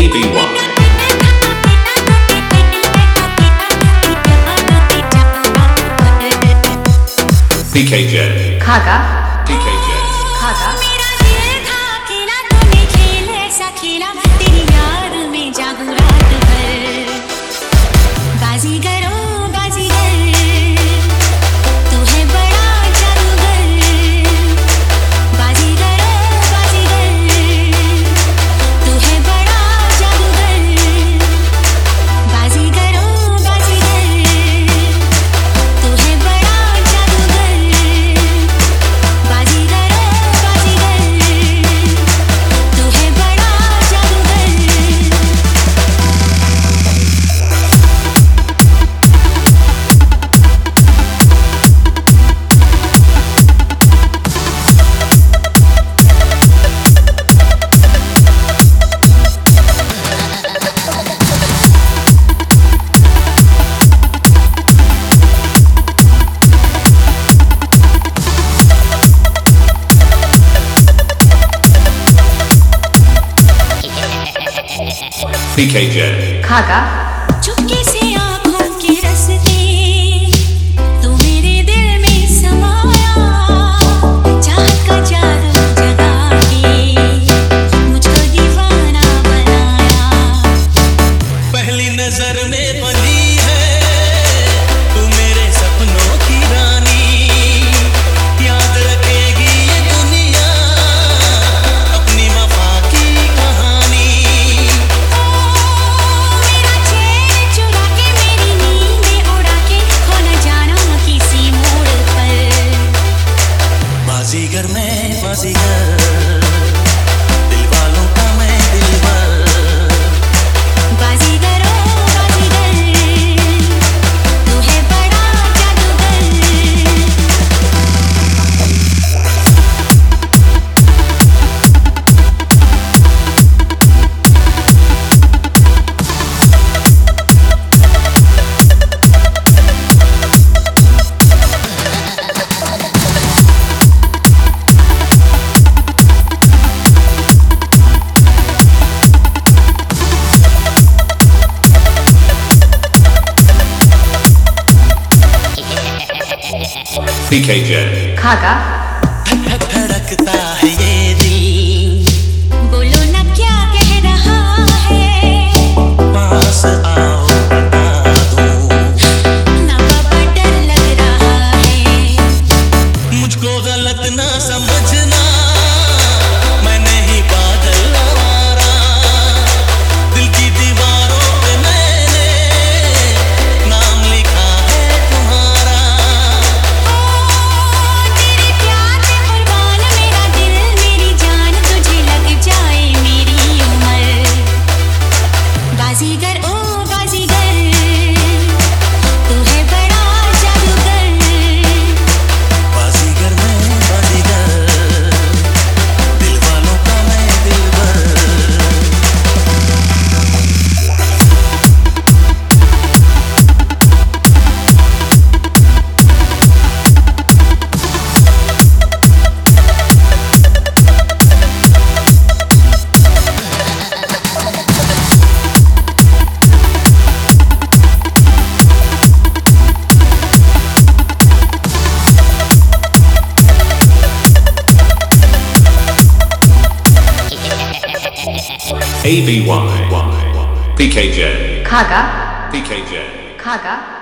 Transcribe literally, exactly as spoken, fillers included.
B Y B K J खागा D K J खागा मेरा दिल था अकेला तूने खेल ऐसा खेला तेरी याद में जागूं रात भर बाजीगरो बाजीगर तू है बड़ा जादूगर बाजीगरो बाजीगर तू है बड़ा जादूगर बाजीगरो बाजीगर तू है बड़ा जादूगर बाजीगरो बाजीगर तू है बड़ा जादूगर B K J खागा चुपके से आँखों के रस्ते तू मेरे दिल में समाया चाहत का जादू जगा के मुझको दीवाना बनाया पहली नजर में बनी है तू मेरे सपनों की रानी याद रखेगी ये दुनिया अपनी वफा की कहानी मेरा चैन चुरा के मेरी नींदें उड़ा के खो न जाना किसी मोड़ पर बाजीगर मैं बाजीगर दिल वालों का मैं दिलबर बाजीगरो बाजीगर तू है बड़ा जादूगर B K J खागा धड़कता है ये दिल बोलो ना क्या कह रहा है पास आओ बता दूं ना बाबा डर लग रहा है मुझको गलत ना समझना मैं नहीं बादल आवारा दिल की दीवारों पे मैंने नाम लिखा है तुम्हारा तेरे प्यार पे कुर्बान मेरा दिल मेरी जान तुझे लग जाए मेरी उम्र बाजीगर ओ बाजीगर तू है बड़ा जादूगर बाजीगर मैं बाजीगर दिल वालों का मैं दिलबर A B Y B K J Khaga B K J Khaga